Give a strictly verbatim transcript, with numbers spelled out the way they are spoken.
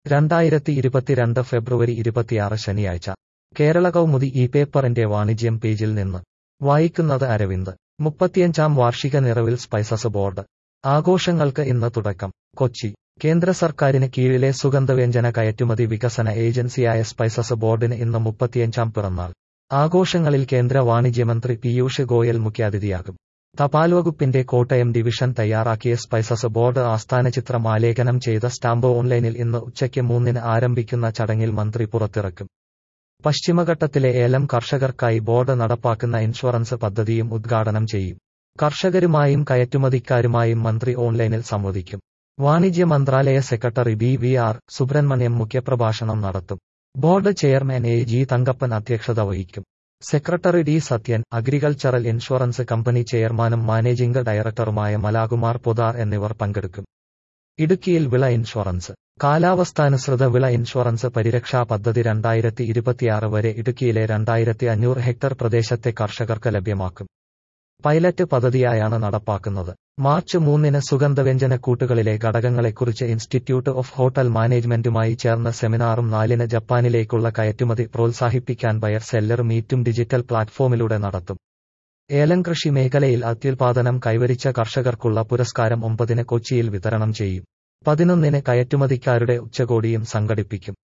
രണ്ടായിരത്തി ഇരുപത്തിരണ്ട് ഫെബ്രുവരി ഇരുപത്തിയാറ് ശനിയാഴ്ച കേരള കൗമുദി ഈ പേപ്പറിന്റെ വാണിജ്യം പേജിൽ നിന്ന് വായിക്കുന്നത് അരവിന്ദ്. മുപ്പത്തിയഞ്ചാം വാർഷിക നിറവിൽ സ്പൈസസ് ബോർഡ്. ആഘോഷങ്ങൾക്ക് ഇന്ന് തുടക്കം. കൊച്ചി. കേന്ദ്ര സർക്കാരിന് കീഴിലെ സുഗന്ധവ്യഞ്ജന കയറ്റുമതി വികസന ഏജൻസിയായ സ്പൈസസ് ബോർഡിന് ഇന്ന് മുപ്പത്തിയഞ്ചാം പിറന്നാൾ. ആഘോഷങ്ങളിൽ കേന്ദ്ര വാണിജ്യമന്ത്രി പീയൂഷ് ഗോയൽ മുഖ്യാതിഥിയാകും. തപാൽ വകുപ്പിന്റെ കോട്ടയം ഡിവിഷൻ തയ്യാറാക്കിയ സ്പൈസസ് ബോർഡ് ആസ്ഥാനചിത്രം ആലേഖനം ചെയ്ത സ്റ്റാമ്പ് ഓൺലൈനിൽ ഇന്ന് ഉച്ചയ്ക്ക് മൂന്നിന് ആരംഭിക്കുന്ന ചടങ്ങിൽ മന്ത്രി പുറത്തിറക്കും. പശ്ചിമഘട്ടത്തിലെ ഏലം കർഷകർക്കായി ബോർഡ് നടപ്പാക്കുന്ന ഇൻഷുറൻസ് പദ്ധതിയും ഉദ്ഘാടനം ചെയ്യും. കർഷകരുമായും കയറ്റുമതിക്കാരുമായും മന്ത്രി ഓൺലൈനിൽ സംവദിക്കും. വാണിജ്യ മന്ത്രാലയ secretary B V R Subrahmanyam മുഖ്യപ്രഭാഷണം നടത്തും. Board chairman A G Thankappan അധ്യക്ഷത വഹിക്കും. Secretary D Sathyan, agricultural insurance company ചെയർമാനും മാനേജിംഗ് ഡയറക്ടറുമായ മലാകുമാർ പൊതാർ എന്നിവർ പങ്കെടുക്കും. ഇടുക്കിയിൽ വിള ഇൻഷുറൻസ്. കാലാവസ്ഥാനുസൃത വിള ഇൻഷുറൻസ് പരിരക്ഷാ പദ്ധതി രണ്ടായിരത്തി ഇരുപത്തിയാറ് വരെ ഇടുക്കിയിലെ രണ്ടായിരത്തി അഞ്ഞൂറ് ഹെക്ടർ പ്രദേശത്തെ കർഷകർക്ക് ലഭ്യമാക്കും. പൈലറ്റ് പദ്ധതിയായാണ് നടപ്പാക്കുന്നത്. മാർച്ച് മൂന്നിന് സുഗന്ധവ്യഞ്ജനക്കൂട്ടുകളിലെ ഘടകങ്ങളെക്കുറിച്ച് ഇൻസ്റ്റിറ്റ്യൂട്ട് ഓഫ് ഹോട്ടൽ മാനേജ്മെന്റുമായി ചേർന്ന് സെമിനാറും നാലിന് ജപ്പാനിലേക്കുള്ള കയറ്റുമതി പ്രോത്സാഹിപ്പിക്കാൻ ബയർ സെല്ലർ മീറ്റും ഡിജിറ്റൽ പ്ലാറ്റ്ഫോമിലൂടെ നടത്തും. ഏലം കൃഷി മേഖലയിൽ അത്യുൽപാദനം കൈവരിച്ച കർഷകർക്കുള്ള പുരസ്കാരം ഒമ്പതിന് കൊച്ചിയിൽ വിതരണം ചെയ്യും. പതിനൊന്നിന് കയറ്റുമതിക്കാരുടെ ഉച്ചകോടിയും സംഘടിപ്പിക്കും.